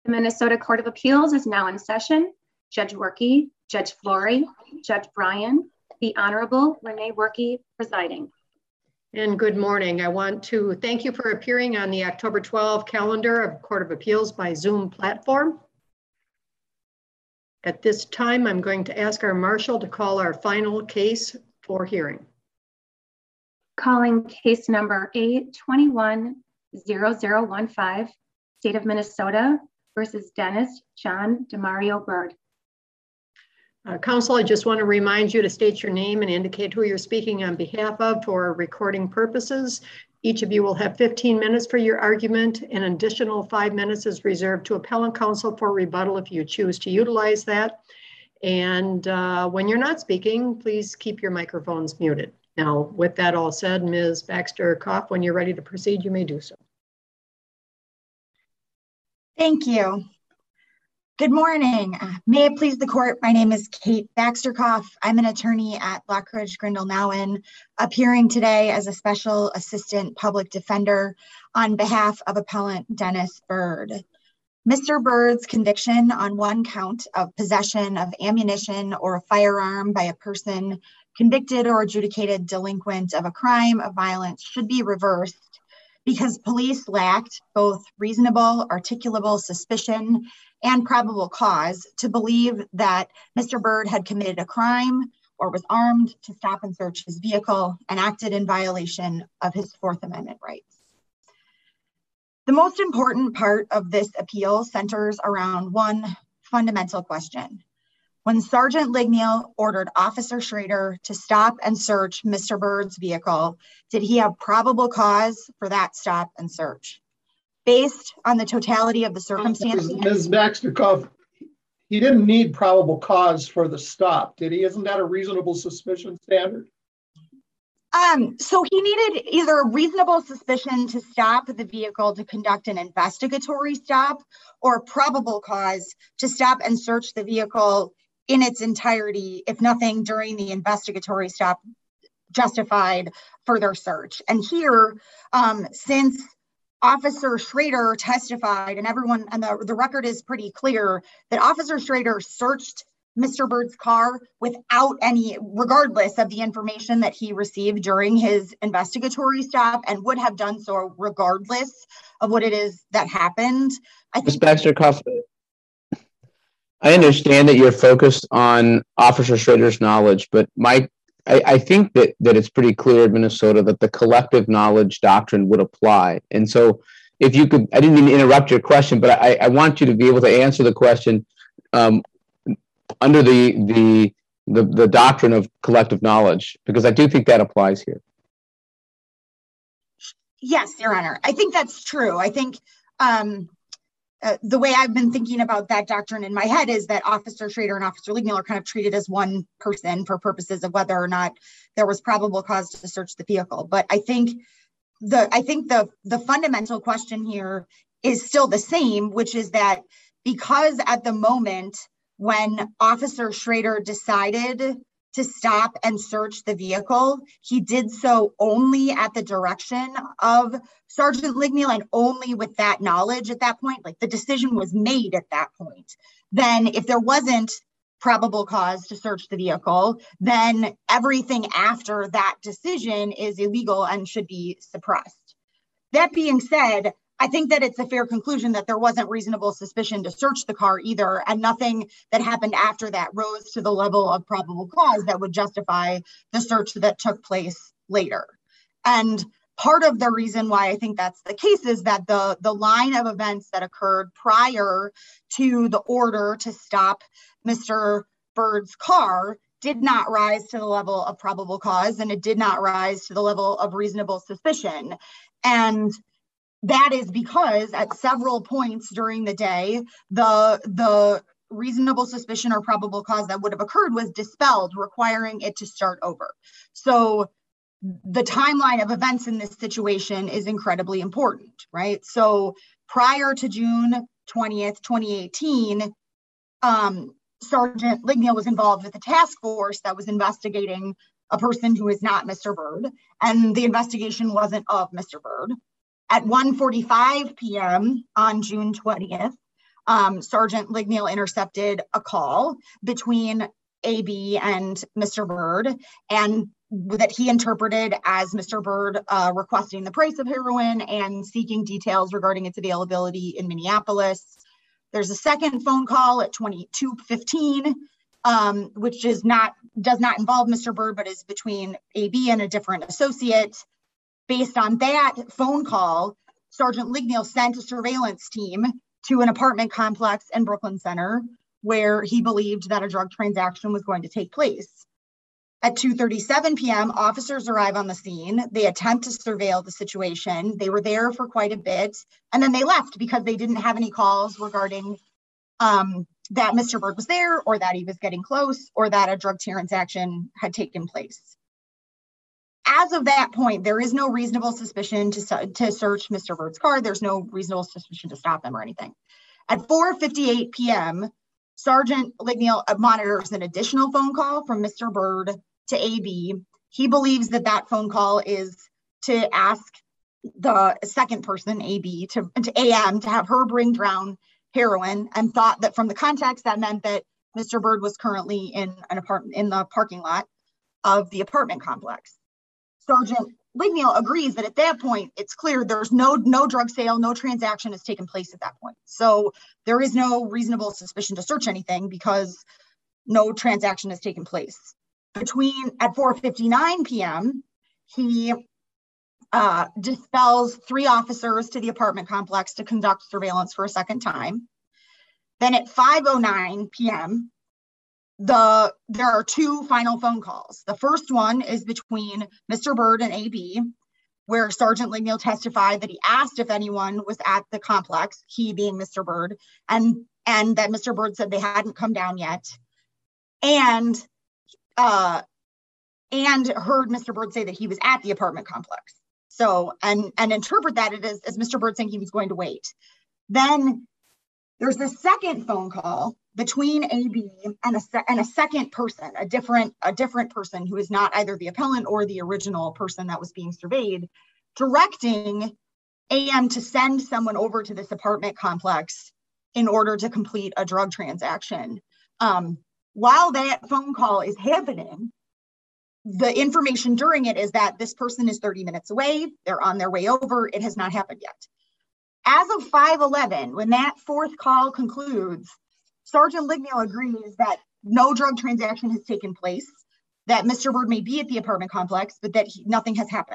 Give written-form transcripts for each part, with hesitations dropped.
The Minnesota Court of Appeals is now in session. Judge Werke, Judge Flory, Judge Bryan, the Honorable Renee Werke presiding. And good morning. I want to thank you for appearing on the October 12 calendar of Court of Appeals by Zoom platform. At this time, I'm going to ask our marshal to call our final case for hearing. Calling case number A210015, State of Minnesota versus Dennis John DeMario Byrd. Counsel, I just want to remind you to state your name and indicate who you're speaking on behalf of for recording purposes. Each of you will have 15 minutes for your argument. An additional 5 minutes is reserved to appellant counsel for rebuttal if you choose to utilize that. And when you're not speaking, please keep your microphones muted. Now, with that all said, Ms. Baxter-Koff, when you're ready to proceed, you may do so. Thank you. Good morning. May it please the court, my name is Kate Baxter-Koff. I'm an attorney at Lockridge Grindle Nowen, appearing today as a special assistant public defender on behalf of appellant Dennis Byrd. Mr. Byrd's conviction on one count of possession of ammunition or a firearm by a person convicted or adjudicated delinquent of a crime of violence should be reversed because police lacked both reasonable, articulable suspicion and probable cause to believe that Mr. Byrd had committed a crime or was armed to stop and search his vehicle and acted in violation of his Fourth Amendment rights. The most important part of this appeal centers around one fundamental question. When Sergeant Ligneal ordered Officer Schrader to stop and search Mr. Byrd's vehicle, did he have probable cause for that stop and search? Based on the totality of the circumstances. Ms. Baxter-Koff, he didn't need probable cause for the stop, did he? Isn't that a reasonable suspicion standard? So he needed either a reasonable suspicion to stop the vehicle to conduct an investigatory stop or probable cause to stop and search the vehicle in its entirety, if nothing during the investigatory stop justified further search. And here, since Officer Schrader testified, and everyone, and the record is pretty clear, that Officer Schrader searched Mr. Byrd's car without any, regardless of the information that he received during his investigatory stop, and would have done so regardless of what it is that happened. Ms. Baxter-Koff, I understand that you're focused on Officer Schrader's knowledge, but I think that it's pretty clear in Minnesota that the collective knowledge doctrine would apply. And so if you could, I didn't mean to interrupt your question, but I want you to be able to answer the question under the doctrine of collective knowledge, because I do think that applies here. Yes, Your Honor. I think that's true. I think the way I've been thinking about that doctrine in my head is that Officer Schrader and Officer Ligneal are kind of treated as one person for purposes of whether or not there was probable cause to search the vehicle. But I think the fundamental question here is still the same, which is that because at the moment when Officer Schrader decided to stop and search the vehicle, he did so only at the direction of Sergeant Ligneal and only with that knowledge at that point, like the decision was made at that point. Then if there wasn't probable cause to search the vehicle, then everything after that decision is illegal and should be suppressed. That being said, I think that it's a fair conclusion that there wasn't reasonable suspicion to search the car either, and nothing that happened after that rose to the level of probable cause that would justify the search that took place later. And part of the reason why I think that's the case is that the line of events that occurred prior to the order to stop Mr. Byrd's car did not rise to the level of probable cause, and it did not rise to the level of reasonable suspicion. And that is because at several points during the day, the reasonable suspicion or probable cause that would have occurred was dispelled, requiring it to start over. So the timeline of events in this situation is incredibly important, right? So prior to June 20th, 2018, Sergeant Ligneal was involved with a task force that was investigating a person who is not Mr. Byrd, and the investigation wasn't of Mr. Byrd. At 1:45 p.m. on June 20th, Sergeant Ligneal intercepted a call between AB and Mr. Byrd, and that he interpreted as Mr. Byrd requesting the price of heroin and seeking details regarding its availability in Minneapolis. There's a second phone call at 22:15, which does not involve Mr. Byrd, but is between AB and a different associate. Based on that phone call, Sergeant Ligneal sent a surveillance team to an apartment complex in Brooklyn Center where he believed that a drug transaction was going to take place. At 2:37 p.m., officers arrive on the scene. They attempt to surveil the situation. They were there for quite a bit, and then they left because they didn't have any calls regarding that Mr. Byrd was there, or that he was getting close, or that a drug transaction had taken place. As of that point, there is no reasonable suspicion to search Mr. Byrd's car. There's no reasonable suspicion to stop him or anything. At 4:58 p.m., Sergeant Ligneal monitors an additional phone call from Mr. Byrd to AB. He believes that that phone call is to ask the second person, AB, to AM, to have her bring down heroin, and thought that from the context that meant that Mr. Byrd was currently in an apartment in the parking lot of the apartment complex. Sergeant Ligneal agrees that at that point, it's clear there's no drug sale, no transaction has taken place at that point. So there is no reasonable suspicion to search anything because no transaction has taken place. At 4:59 p.m., he dispels 3 officers to the apartment complex to conduct surveillance for a second time. Then at 5:09 p.m., there are 2 final phone calls. The first one is between Mr. Byrd and AB, where Sergeant Ligneal testified that he asked if anyone was at the complex, he being Mr. Byrd, and that Mr. Byrd said they hadn't come down yet, and heard Mr. Byrd say that he was at the apartment complex. So, and interpret that as Mr. Byrd saying he was going to wait. Then there's a second phone call between AB and a second person, a different person who is not either the appellant or the original person that was being surveyed, directing AM to send someone over to this apartment complex in order to complete a drug transaction. While that phone call is happening, the information during it is that this person is 30 minutes away, they're on their way over, it has not happened yet. As of 5:11, when that fourth call concludes, Sergeant Ligneal agrees that no drug transaction has taken place, that Mr. Byrd may be at the apartment complex, but that nothing has happened.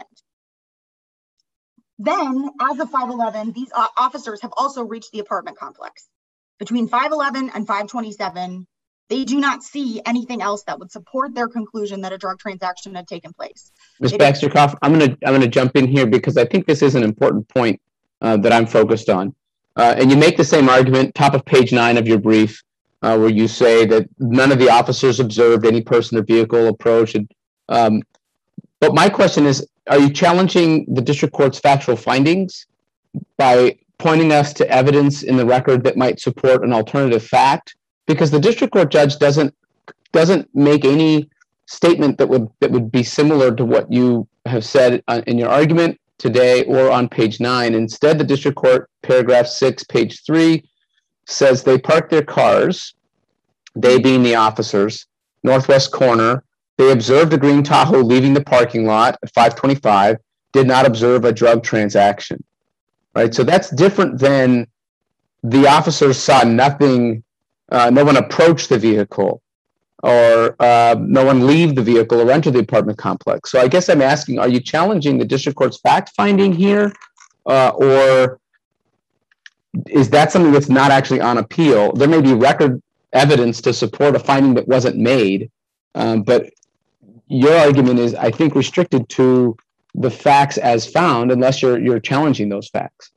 Then, as of 5:11, these officers have also reached the apartment complex. Between 5:11 and 5:27, they do not see anything else that would support their conclusion that a drug transaction had taken place. Ms. Baxter-Koff, I'm gonna jump in here because I think this is an important point that I'm focused on. And you make the same argument, top of page 9 of your brief, where you say that none of the officers observed any person or vehicle approach. But my question is, are you challenging the district court's factual findings by pointing us to evidence in the record that might support an alternative fact? Because the district court judge doesn't make any statement that would be similar to what you have said in your argument today or on page 9. Instead, the district court, paragraph 6, page 3, says they parked their cars, they being the officers, northwest corner. They observed a green Tahoe leaving the parking lot at 5:25, did not observe a drug transaction, right? So that's different than the officers saw nothing, no one approached the vehicle, or no one leave the vehicle or enter the apartment complex. So I guess I'm asking, are you challenging the district court's fact finding here, or is that something that's not actually on appeal? There may be record evidence to support a finding that wasn't made, but your argument is, I think, restricted to the facts as found, unless you're challenging those facts.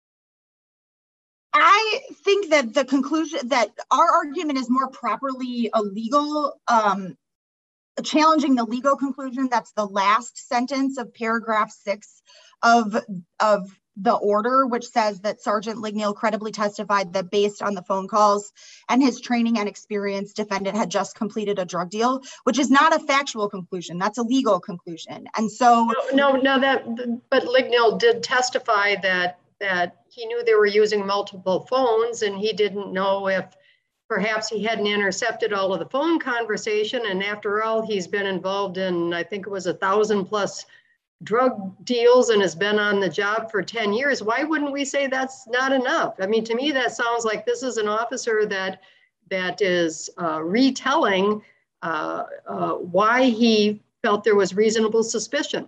I think that the conclusion that our argument is more properly a legal, challenging the legal conclusion. That's the last sentence of paragraph 6 of the order, which says that Sergeant Ligneal credibly testified that based on the phone calls and his training and experience, defendant had just completed a drug deal, which is not a factual conclusion. That's a legal conclusion. And so but Ligneal did testify that that he knew they were using multiple phones, and he didn't know if perhaps he hadn't intercepted all of the phone conversation. And after all, he's been involved in, I think it was 1,000+ drug deals and has been on the job for 10 years. Why wouldn't we say that's not enough? I mean, to me, that sounds like this is an officer that is retelling why he felt there was reasonable suspicion.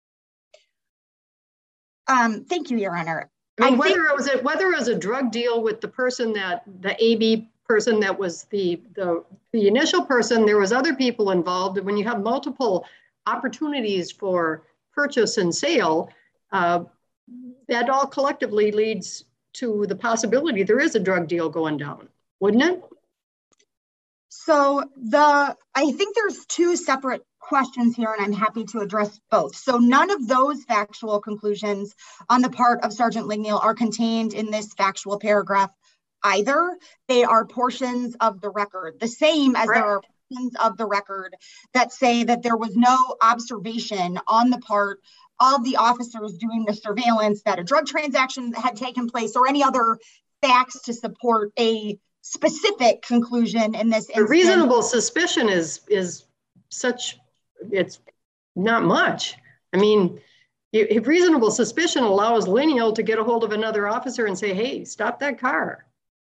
Thank you, Your Honor. I mean, whether it was a drug deal with the person that the AB person that was the initial person, there was other people involved. And when you have multiple opportunities for purchase and sale, that all collectively leads to the possibility there is a drug deal going down, wouldn't it? So I think there's two separate questions here, and I'm happy to address both. So none of those factual conclusions on the part of Sergeant Ligneal are contained in this factual paragraph either. They are portions of the record, the same as there are portions of the record that say that there was no observation on the part of the officers doing the surveillance that a drug transaction had taken place or any other facts to support a specific conclusion in this instance. Reasonable suspicion is such, it's not much. I mean, if reasonable suspicion allows Ligneal to get a hold of another officer and say, hey, stop that car.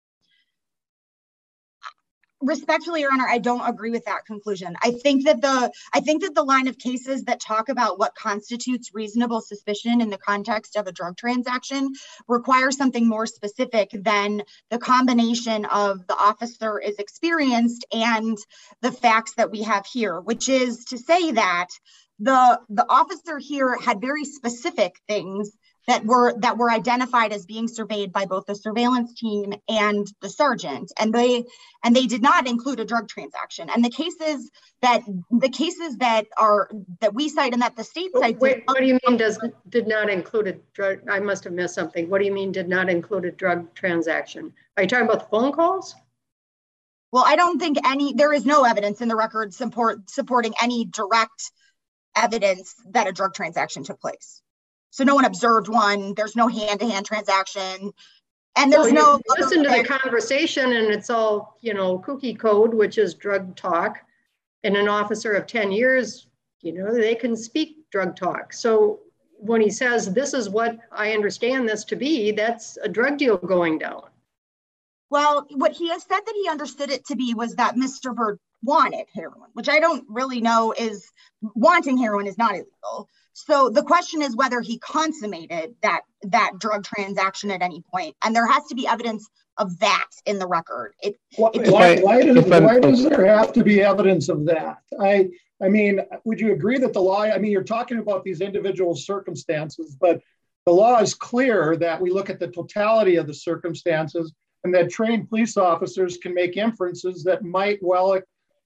Respectfully, Your Honor, I don't agree with that conclusion. I think that the line of cases that talk about what constitutes reasonable suspicion in the context of a drug transaction requires something more specific than the combination of the officer is experienced and the facts that we have here, which is to say that the officer here had very specific things that were identified as being surveyed by both the surveillance team and the sergeant, and they did not include a drug transaction. And the cases that we cite and that the state cites. Wait, what do you mean did not include a drug? I must have missed something. What do you mean did not include a drug transaction? Are you talking about the phone calls? Well, I don't think there is no evidence in the record supporting any direct evidence that a drug transaction took place. So no one observed one, there's no hand-to-hand transaction, and there's no- Listen to the conversation and it's all, kooky code, which is drug talk. And an officer of 10 years, they can speak drug talk. So when he says, this is what I understand this to be, that's a drug deal going down. Well, what he has said that he understood it to be was that Mr. Byrd wanted heroin, which I don't really know wanting heroin is not illegal. So the question is whether he consummated that drug transaction at any point. And there has to be evidence of that in the record. Why does there have to be evidence of that? I mean, would you agree that the law, you're talking about these individual circumstances, but the law is clear that we look at the totality of the circumstances and that trained police officers can make inferences that might well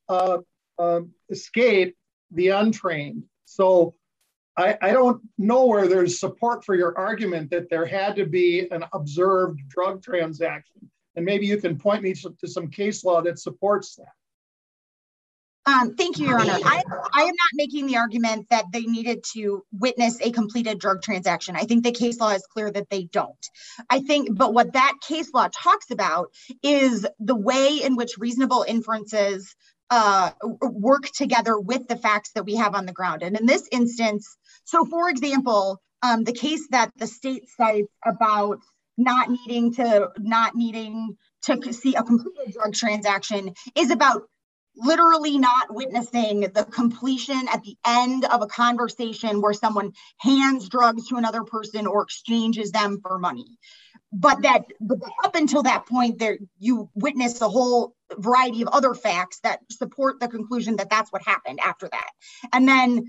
escape the untrained. So I don't know where there's support for your argument that there had to be an observed drug transaction. And maybe you can point me to some case law that supports that. Thank you, Your Honor. I am not making the argument that they needed to witness a completed drug transaction. I think the case law is clear that they don't. But what that case law talks about is the way in which reasonable inferences work together with the facts that we have on the ground. And in this instance, so for example, the case that the state cites about not needing to see a completed drug transaction is about literally not witnessing the completion at the end of a conversation where someone hands drugs to another person or exchanges them for money. But up until that point, you witness a whole variety of other facts that support the conclusion that that's what happened after that. And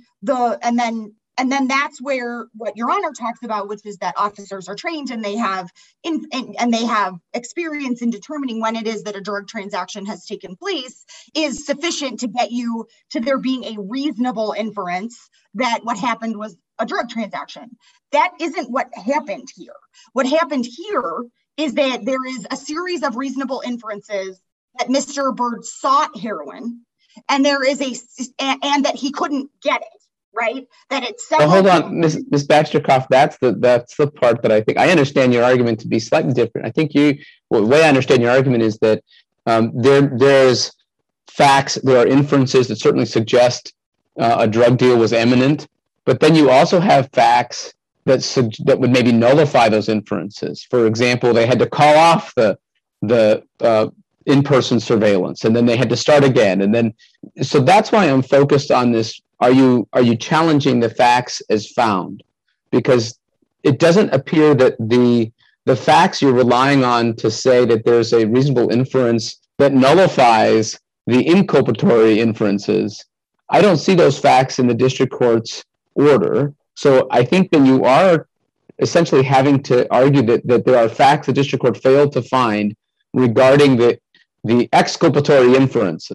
then that's where what Your Honor talks about, which is that officers are trained and they have experience in determining when it is that a drug transaction has taken place, is sufficient to get you to there being a reasonable inference that what happened was a drug transaction. That isn't what happened here. What happened here is that there is a series of reasonable inferences that Mr. Byrd sought heroin, and and that he couldn't get it. right? That it's well, hold on, Ms. Baxter-Croft, that's the part that I think, I understand your argument to be slightly different. I think the way I understand your argument is that there's facts, there are inferences that certainly suggest a drug deal was imminent, but then you also have facts that would maybe nullify those inferences. For example, they had to call off the in-person surveillance, and then they had to start again, and then so that's why I'm focused on this. Are you challenging the facts as found? Because it doesn't appear that the facts you're relying on to say that there's a reasonable inference that nullifies the inculpatory inferences. I don't see those facts in the district court's order. So I think that you are essentially having to argue that there are facts the district court failed to find regarding the exculpatory inferences.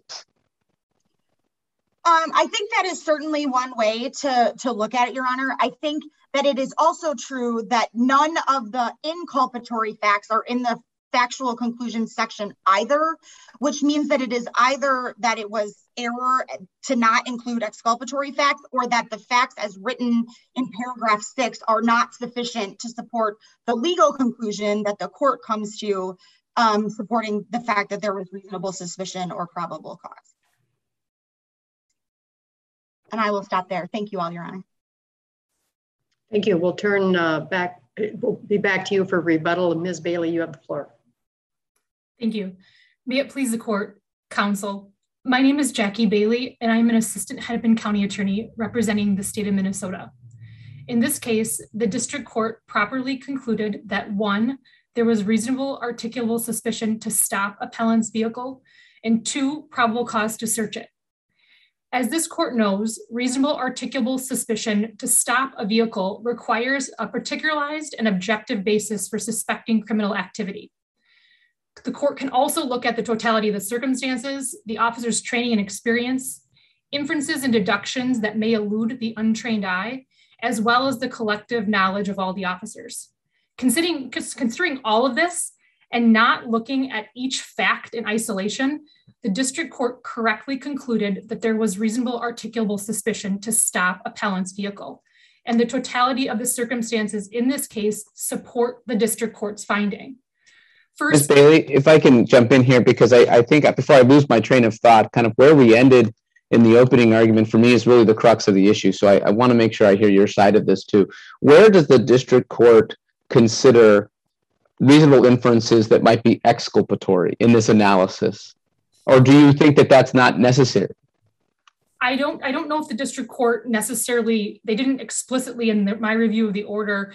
I think that is certainly one way to look at it, Your Honor. I think that it is also true that none of the inculpatory facts are in the factual conclusion section either, which means that it is either that it was error to not include exculpatory facts, or that the facts as written in paragraph 6 are not sufficient to support the legal conclusion that the court comes to, supporting the fact that there was reasonable suspicion or probable cause. And I will stop there. Thank you all, Your Honor. Thank you. We'll turn back. We'll be back to you for rebuttal. Ms. Bailey, you have the floor. Thank you. May it please the court, counsel. My name is Jackie Bailey, and I'm an assistant Hennepin County attorney representing the state of Minnesota. In this case, the district court properly concluded that 1, there was reasonable articulable suspicion to stop appellant's vehicle, and 2, probable cause to search it. As this court knows, reasonable articulable suspicion to stop a vehicle requires a particularized and objective basis for suspecting criminal activity. The court can also look at the totality of the circumstances, the officer's training and experience, inferences and deductions that may elude the untrained eye, as well as the collective knowledge of all the officers. Considering all of this and not looking at each fact in isolation, the district court correctly concluded that there was reasonable articulable suspicion to stop appellant's vehicle. And the totality of the circumstances in this case support the district court's finding. First, Ms. Bailey, if I can jump in here, because I think before I lose my train of thought, kind of where we ended in the opening argument for me is really the crux of the issue. So I want to make sure I hear your side of this too. Where does the district court consider reasonable inferences that might be exculpatory in this analysis? Or do you think that that's not necessary? I don't know if the district court necessarily, they didn't explicitly in my review of the order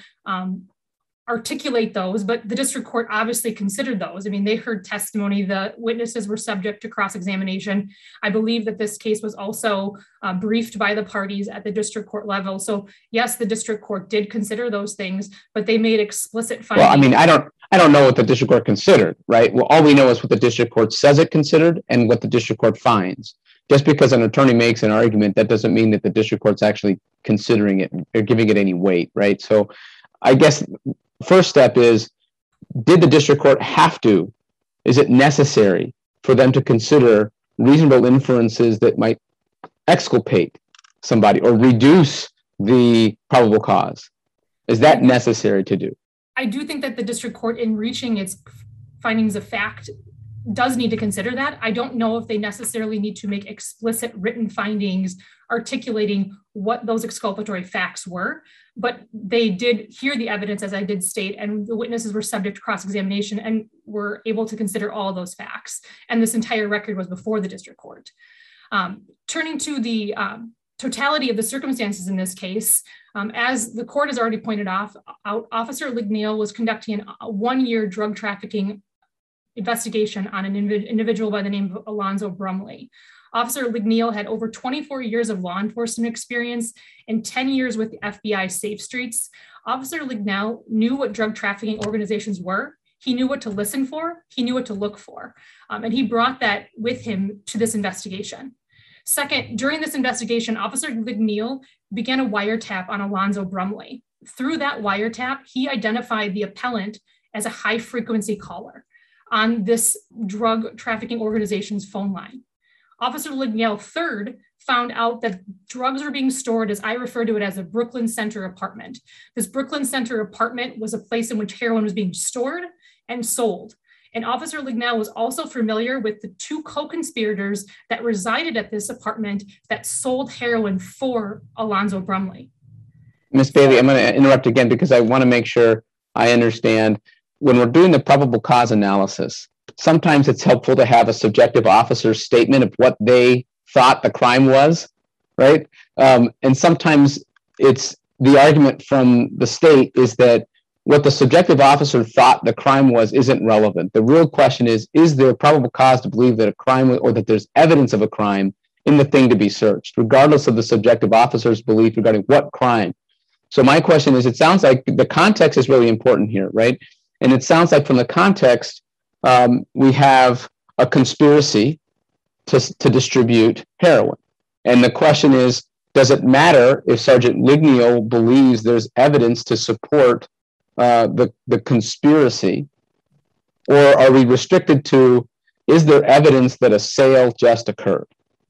articulate those, but the district court obviously considered those. I mean, they heard testimony, the witnesses were subject to cross-examination. I believe that this case was also briefed by the parties at the district court level. So yes, the district court did consider those things, but they made explicit findings. Well, I mean, I don't know what the district court considered, right? Well, all we know is what the district court says it considered and what the district court finds. Just because an attorney makes an argument, that doesn't mean that the district court's actually considering it or giving it any weight, right? So I guess first step is, did the district court have to, is it necessary for them to consider reasonable inferences that might exculpate somebody or reduce the probable cause? Is that necessary to do? I do think that the district court, in reaching its findings of fact, does need to consider that. I don't know if they necessarily need to make explicit written findings articulating what those exculpatory facts were, but they did hear the evidence, as I did state, and the witnesses were subject to cross-examination and were able to consider all those facts. And this entire record was before the district court. Turning to the totality of the circumstances in this case, as the court has already pointed out, Officer Ligneal was conducting a 1-year drug trafficking investigation on an individual by the name of Alonzo Brumley. Officer Ligneal had over 24 years of law enforcement experience and 10 years with the FBI Safe Streets. Officer Ligneal knew what drug trafficking organizations were. He knew what to listen for. He knew what to look for. And he brought that with him to this investigation. Second, during this investigation, Officer Ligneal began a wiretap on Alonzo Brumley. Through that wiretap, he identified the appellant as a high-frequency caller on this drug trafficking organization's phone line. Officer Lignell third found out that drugs were being stored, as I refer to it, as a Brooklyn Center apartment. This Brooklyn Center apartment was a place in which heroin was being stored and sold. And Officer Lignell was also familiar with the two co-conspirators that resided at this apartment that sold heroin for Alonzo Brumley. Ms. Bailey, I'm going to interrupt again because I want to make sure I understand. When we're doing the probable cause analysis, sometimes it's helpful to have a subjective officer's statement of what they thought the crime was, right? And sometimes it's the argument from the state is that what the subjective officer thought the crime was isn't relevant. The real question is there probable cause to believe that a crime or that there's evidence of a crime in the thing to be searched, regardless of the subjective officer's belief regarding what crime? So my question is, it sounds like the context is really important here, right? And it sounds like from the context, we have a conspiracy to distribute heroin. And the question is, does it matter if Sergeant Lignell believes there's evidence to support the conspiracy? Or are we restricted to, is there evidence that a sale just occurred?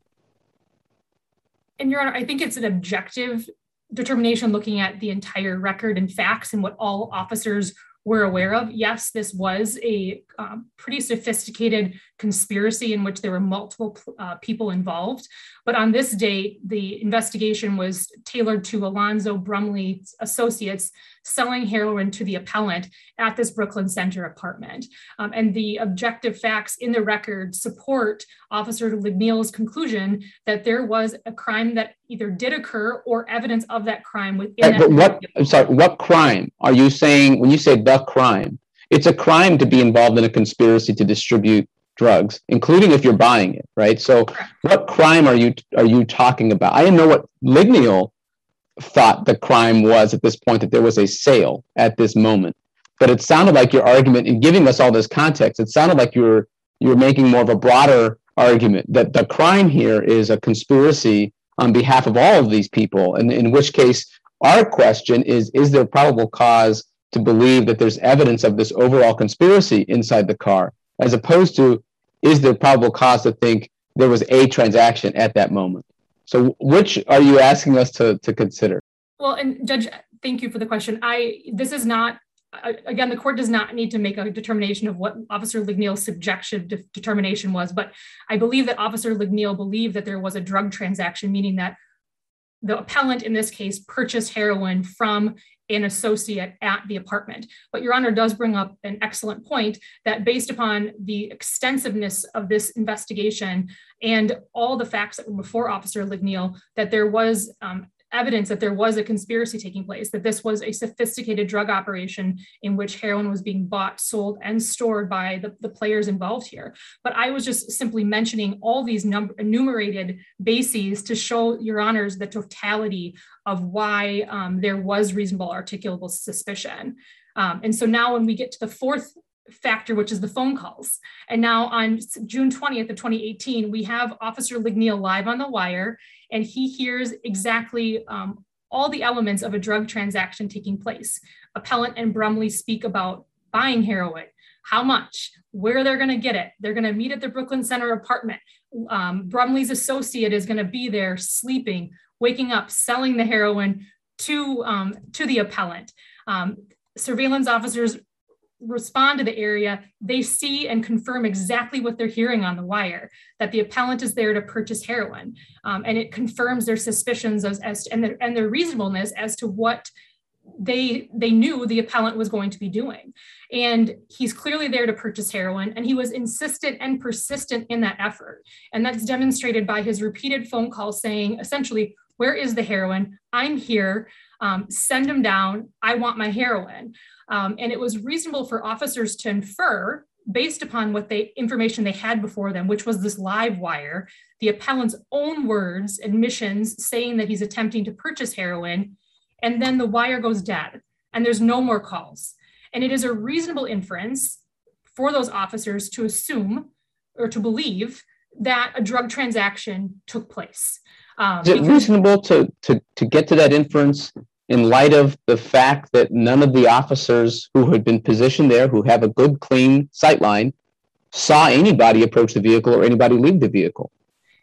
And Your Honor, I think it's an objective determination looking at the entire record and facts and what all officers were aware of. Yes, this was a pretty sophisticated conspiracy in which there were multiple people involved. But on this date, the investigation was tailored to Alonzo Brumley's associates selling heroin to the appellant at this Brooklyn Center apartment. And the objective facts in the record support Officer Lignell's conclusion that there was a crime that either did occur or evidence of that crime within that. What crime are you saying when you say the crime? It's a crime to be involved in a conspiracy to distribute drugs, including if you're buying it, right? So what crime are you talking about? I didn't know what Lignell thought the crime was at this point, that there was a sale at this moment. But it sounded like your argument, in giving us all this context, it sounded like you were making more of a broader argument that the crime here is a conspiracy on behalf of all of these people. And in which case, our question is there probable cause to believe that there's evidence of this overall conspiracy inside the car, as opposed to, is there probable cause to think there was a transaction at that moment? So which are you asking us to consider? Well, and Judge, thank you for the question. This is not, again, the court does not need to make a determination of what Officer Lignell's subjective determination was, but I believe that Officer Lignell believed that there was a drug transaction, meaning that the appellant in this case purchased heroin from an associate at the apartment. But Your Honor does bring up an excellent point that based upon the extensiveness of this investigation and all the facts that were before Officer Lignell, that there was evidence that there was a conspiracy taking place, that this was a sophisticated drug operation in which heroin was being bought, sold, and stored by the players involved here. But I was just simply mentioning all these enumerated bases to show Your Honors the totality of why there was reasonable articulable suspicion. And so now when we get to the fourth factor, which is the phone calls. And now on June 20th of 2018, we have Officer Lignell live on the wire, and he hears exactly all the elements of a drug transaction taking place. Appellant and Brumley speak about buying heroin, how much, where they're going to get it. They're going to meet at the Brooklyn Center apartment. Brumley's associate is going to be there sleeping, waking up, selling the heroin to the appellant. Surveillance officers respond to the area. They see and confirm exactly what they're hearing on the wire, that the appellant is there to purchase heroin. And it confirms their suspicions and their reasonableness as to what they knew the appellant was going to be doing. And he's clearly there to purchase heroin, and he was insistent and persistent in that effort. And that's demonstrated by his repeated phone calls saying, essentially, where is the heroin? I'm here. Send him down. I want my heroin. And it was reasonable for officers to infer, based upon what information they had before them, which was this live wire, the appellant's own words, admissions, saying that he's attempting to purchase heroin, and then the wire goes dead, and there's no more calls. And it is a reasonable inference for those officers to assume or to believe that a drug transaction took place. Is it reasonable to get to that inference in light of the fact that none of the officers who had been positioned there, who have a good, clean sightline, saw anybody approach the vehicle or anybody leave the vehicle?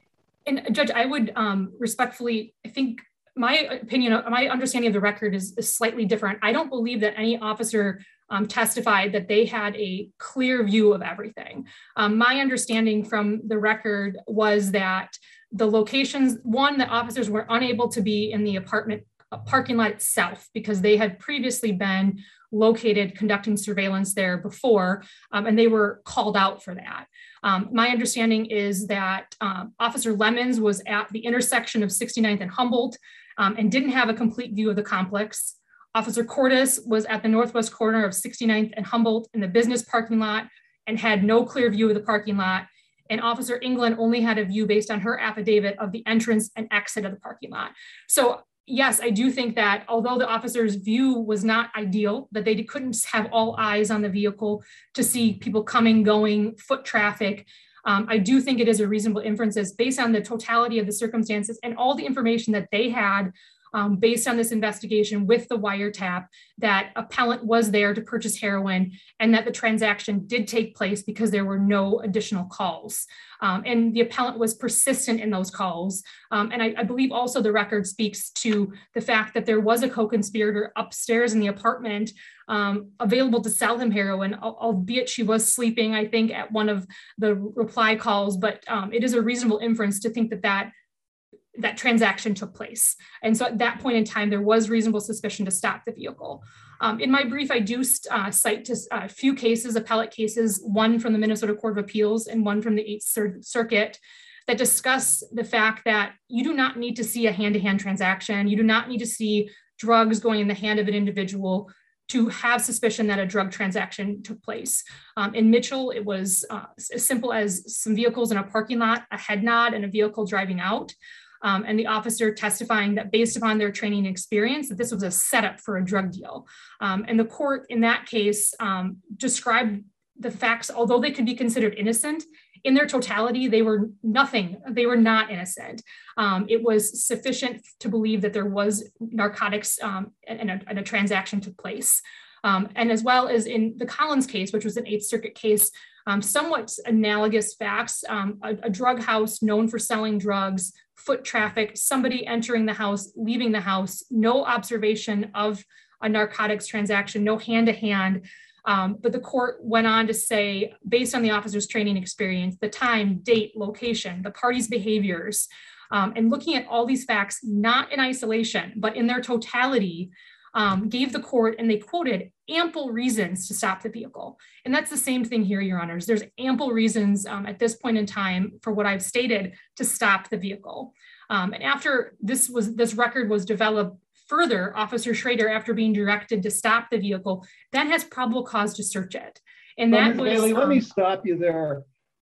And Judge, I would respectfully, I think my opinion, my understanding of the record is slightly different. I don't believe that any officer testified that they had a clear view of everything. My understanding from the record was that the locations, one, the officers were unable to be in the apartment parking lot itself because they had previously been located conducting surveillance there before, and they were called out for that. My understanding is that Officer Lemons was at the intersection of 69th and Humboldt and didn't have a complete view of the complex. Officer Cordes was at the northwest corner of 69th and Humboldt in the business parking lot and had no clear view of the parking lot. And Officer England only had a view based on her affidavit of the entrance and exit of the parking lot. So yes, I do think that although the officer's view was not ideal, that they couldn't have all eyes on the vehicle to see people coming, going, foot traffic, I do think it is a reasonable inference based on the totality of the circumstances and all the information that they had based on this investigation with the wiretap, that appellant was there to purchase heroin and that the transaction did take place because there were no additional calls. And the appellant was persistent in those calls. And I believe also the record speaks to the fact that there was a co-conspirator upstairs in the apartment available to sell him heroin, albeit she was sleeping, I think, at one of the reply calls. But it is a reasonable inference to think that that transaction took place. And so at that point in time, there was reasonable suspicion to stop the vehicle. In my brief, I do cite a few cases, appellate cases, one from the Minnesota Court of Appeals and one from the 8th Circuit, that discuss the fact that you do not need to see a hand-to-hand transaction. You do not need to see drugs going in the hand of an individual to have suspicion that a drug transaction took place. In Mitchell, it was as simple as some vehicles in a parking lot, a head nod, and a vehicle driving out. And the officer testifying that based upon their training and experience, that this was a setup for a drug deal. And the court in that case described the facts, although they could be considered innocent, in their totality, they were nothing. They were not innocent. It was sufficient to believe that there was narcotics and a transaction took place. And as well as in the Collins case, which was an 8th Circuit case, somewhat analogous facts, a drug house known for selling drugs, foot traffic, somebody entering the house, leaving the house, no observation of a narcotics transaction, no hand-to-hand. But the court went on to say, based on the officer's training experience, the time, date, location, the party's behaviors, and looking at all these facts, not in isolation, but in their totality, gave the court, and they quoted, ample reasons to stop the vehicle. And that's the same thing here, Your Honors. There's ample reasons at this point in time for what I've stated to stop the vehicle. And after this record was developed further, Officer Schrader, after being directed to stop the vehicle, then has probable cause to search it. And that was— Bailey, let me stop you there.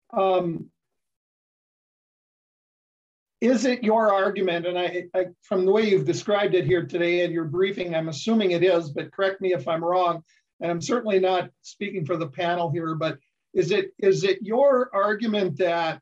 Is it your argument, and I from the way you've described it here today in your briefing, I'm assuming it is, but correct me if I'm wrong, and I'm certainly not speaking for the panel here, but is it your argument that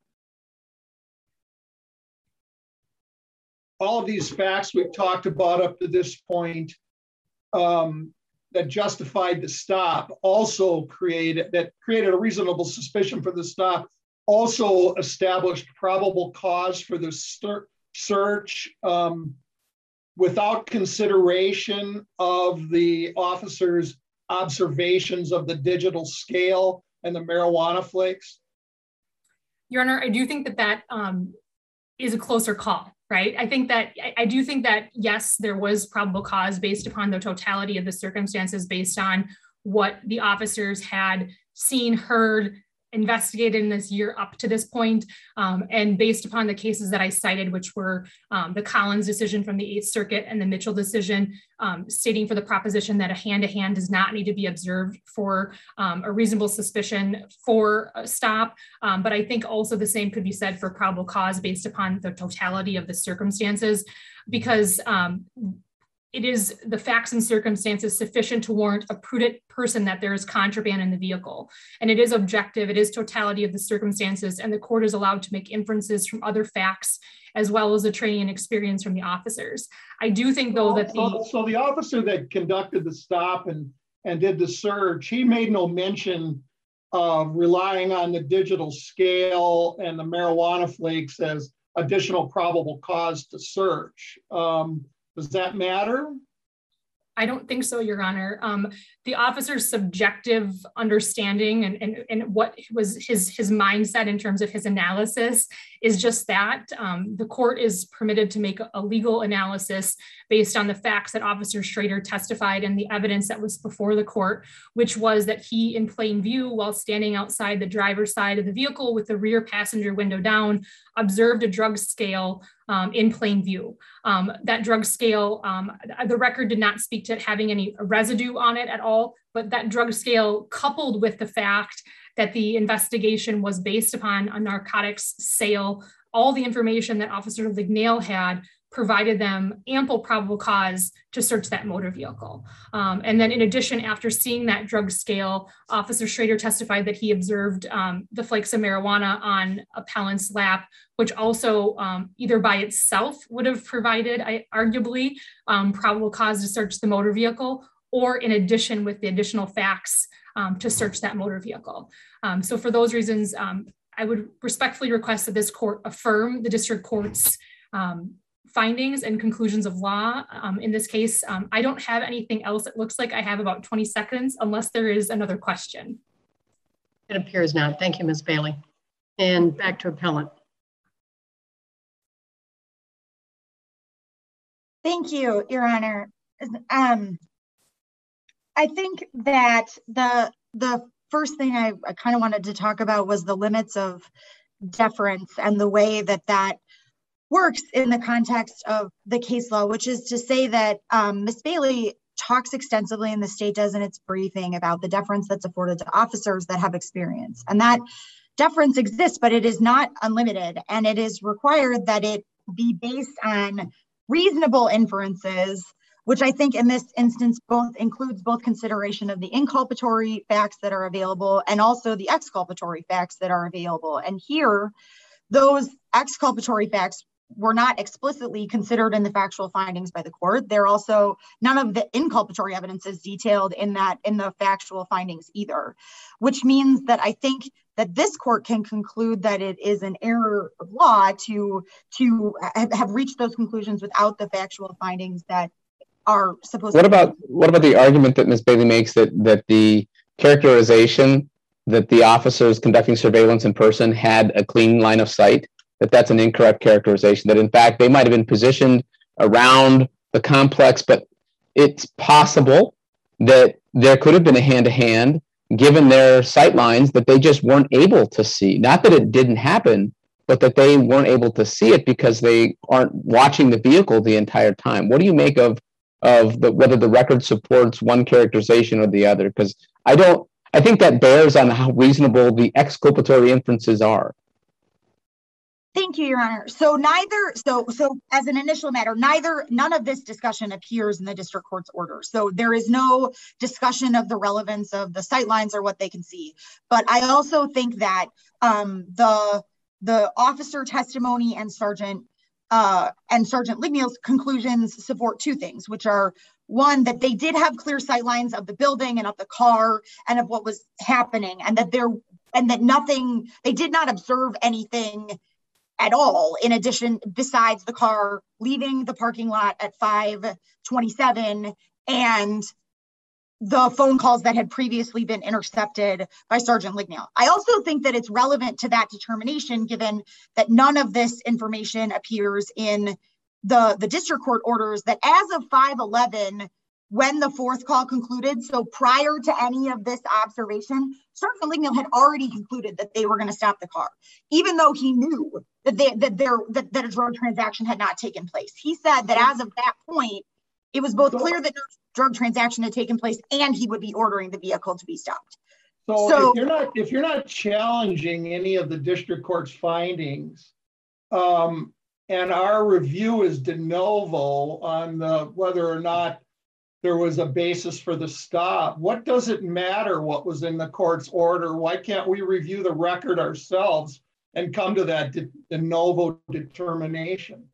all of these facts we've talked about up to this point that justified the stop also created a reasonable suspicion for the stop, also established probable cause for the search without consideration of the officer's observations of the digital scale and the marijuana flakes? Your Honor, I do think that is a closer call, right? I do think that, yes, there was probable cause based upon the totality of the circumstances, based on what the officers had seen, heard, investigated in this year up to this point, and based upon the cases that I cited, which were the Collins decision from the 8th Circuit and the Mitchell decision, stating for the proposition that a hand-to-hand does not need to be observed for a reasonable suspicion for a stop. But I think also the same could be said for probable cause based upon the totality of the circumstances, because it is the facts and circumstances sufficient to warrant a prudent person that there is contraband in the vehicle. And it is objective, it is totality of the circumstances, and the court is allowed to make inferences from other facts as well as the training and experience from the officers. I do think though that So the officer that conducted the stop and did the search, he made no mention of relying on the digital scale and the marijuana flakes as additional probable cause to search. Does that matter? I don't think so, Your Honor. The officer's subjective understanding and what was his mindset in terms of his analysis is just that. The court is permitted to make a legal analysis based on the facts that Officer Schrader testified and the evidence that was before the court, which was that he, in plain view, while standing outside the driver's side of the vehicle with the rear passenger window down, observed a drug scale in plain view. That drug scale, the record did not speak to it having any residue on it at all, but that drug scale, coupled with the fact that the investigation was based upon a narcotics sale, all the information that Officer Lignale had provided them ample probable cause to search that motor vehicle. And then in addition, after seeing that drug scale, Officer Schrader testified that he observed the flakes of marijuana on appellant's lap, which also either by itself would have provided, arguably, probable cause to search the motor vehicle, or in addition with the additional facts to search that motor vehicle. So for those reasons, I would respectfully request that this court affirm the district court's findings and conclusions of law. In this case, I don't have anything else. It looks like I have about 20 seconds unless there is another question. It appears not. Thank you, Ms. Bailey. And back to appellant. Thank you, Your Honor. I think that the first thing I kind of wanted to talk about was the limits of deference and the way that works in the context of the case law, which is to say that Ms. Bailey talks extensively, and the state does in its briefing, about the deference that's afforded to officers that have experience. And that deference exists, but it is not unlimited. And it is required that it be based on reasonable inferences, which I think in this instance includes both consideration of the inculpatory facts that are available and also the exculpatory facts that are available. And here, those exculpatory facts were not explicitly considered in the factual findings by the court. They're also, none of the inculpatory evidence is detailed in the factual findings either, which means that I think that this court can conclude that it is an error of law to have reached those conclusions without the factual findings that are supposed What about the argument that Ms. Bailey makes that the characterization that the officers conducting surveillance in person had a clean line of sight, that's an incorrect characterization, that in fact they might have been positioned around the complex, but it's possible that there could have been a hand-to-hand given their sight lines that they just weren't able to see. Not that it didn't happen, but that they weren't able to see it because they aren't watching the vehicle the entire time. What do you make of whether the record supports one characterization or the other? Because I think that bears on how reasonable the exculpatory inferences are. Thank you, Your Honor. So as an initial matter, none of this discussion appears in the district court's order. So there is no discussion of the relevance of the sight lines or what they can see. But I also think that the officer testimony and Sergeant Lignale's conclusions support two things, which are, one, that they did have clear sight lines of the building and of the car and of what was happening, and that they did not observe anything at all, in addition, besides the car leaving the parking lot at 5:27 and the phone calls that had previously been intercepted by Sergeant Lignale. I also think that it's relevant to that determination, given that none of this information appears in the district court orders, that as of 5:11, when the fourth call concluded, so prior to any of this observation, Sergeant Lignale had already concluded that they were going to stop the car, even though he knew that a drug transaction had not taken place. He said that as of that point, it was both clear that no drug transaction had taken place and he would be ordering the vehicle to be stopped. So if you're not challenging any of the district court's findings, and our review is de novo on whether or not there was a basis for the stop, what does it matter what was in the court's order? Why can't we review the record ourselves and come to that de novo determination?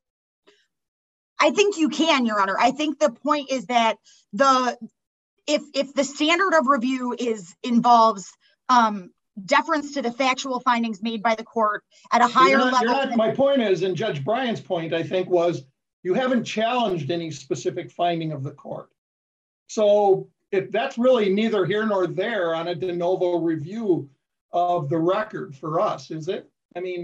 I think you can, Your Honor. I think the point is that if the standard of review involves deference to the factual findings made by the court at a higher level. My point is, and Judge Bryan's point, I think, was you haven't challenged any specific finding of the court. So if that's really neither here nor there on a de novo review of the record for us, is it? I mean,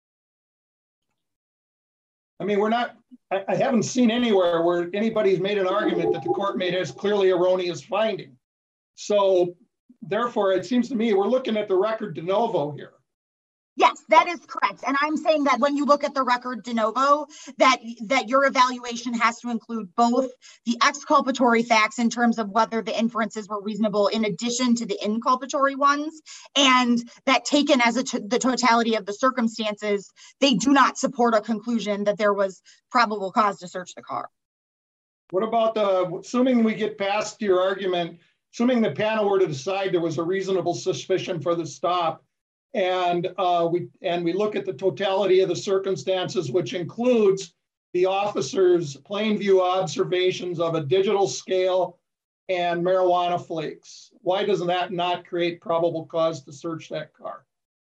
we're not, I haven't seen anywhere where anybody's made an argument that the court made as clearly erroneous finding. So therefore, it seems to me we're looking at the record de novo here. Yes, that is correct. And I'm saying that when you look at the record de novo, that your evaluation has to include both the exculpatory facts in terms of whether the inferences were reasonable in addition to the inculpatory ones, and that taken as the totality of the circumstances, they do not support a conclusion that there was probable cause to search the car. What about assuming we get past your argument, assuming the panel were to decide there was a reasonable suspicion for the stop, and we look at the totality of the circumstances, which includes the officer's plain view observations of a digital scale and marijuana flakes. Why doesn't that not create probable cause to search that car?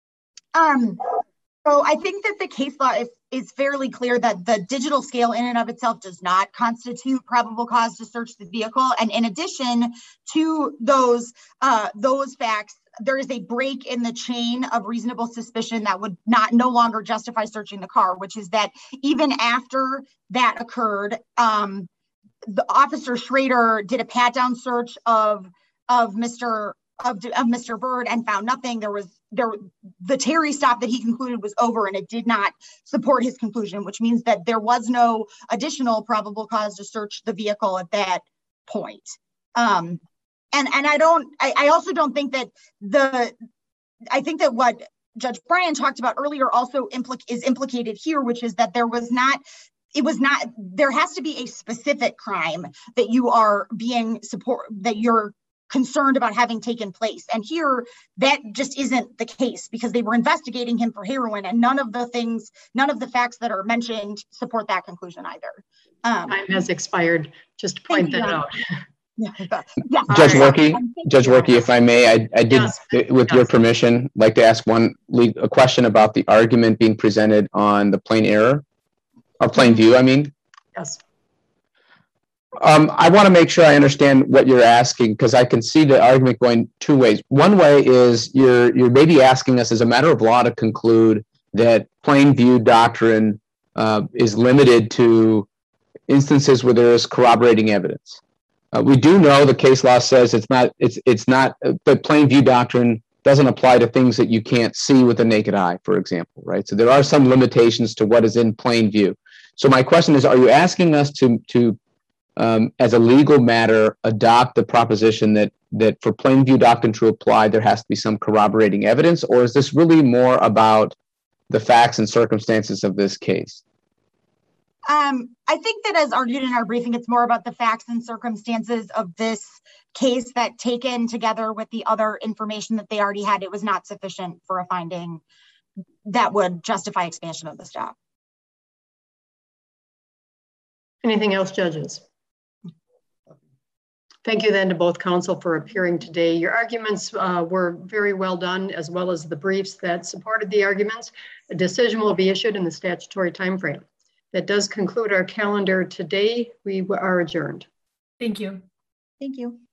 So I think that the case law is fairly clear that the digital scale in and of itself does not constitute probable cause to search the vehicle. And in addition to those facts, there is a break in the chain of reasonable suspicion that would no longer justify searching the car, which is that even after that occurred, the officer Schrader did a pat down search of Mr. Byrd and found nothing. The Terry stop that he concluded was over, and it did not support his conclusion, which means that there was no additional probable cause to search the vehicle at that point. And I also don't think that I think that what Judge Bryan talked about earlier also is implicated here, which is that there has to be a specific crime that you're concerned about having taken place. And here, that just isn't the case, because they were investigating him for heroin, and none of the facts that are mentioned support that conclusion either. Time has expired, just to point that out. Yeah. Judge Werke, if I may, I did, with your permission, like to ask a question about the argument being presented on the plain error, or plain view, I mean. Yes. I want to make sure I understand what you're asking, because I can see the argument going two ways. One way is you're maybe asking us as a matter of law to conclude that plain view doctrine is limited to instances where there is corroborating evidence. We do know the case law says it's not, but plain view doctrine doesn't apply to things that you can't see with the naked eye, for example, right? So there are some limitations to what is in plain view. So my question is, are you asking us to as a legal matter, adopt the proposition that for plain view doctrine to apply, there has to be some corroborating evidence, or is this really more about the facts and circumstances of this case? I think that, as argued in our briefing, it's more about the facts and circumstances of this case that, taken together with the other information that they already had, it was not sufficient for a finding that would justify expansion of the stop. Anything else, judges? Thank you then to both counsel for appearing today. Your arguments were very well done, as well as the briefs that supported the arguments. A decision will be issued in the statutory timeframe. That does conclude our calendar today. We are adjourned. Thank you. Thank you.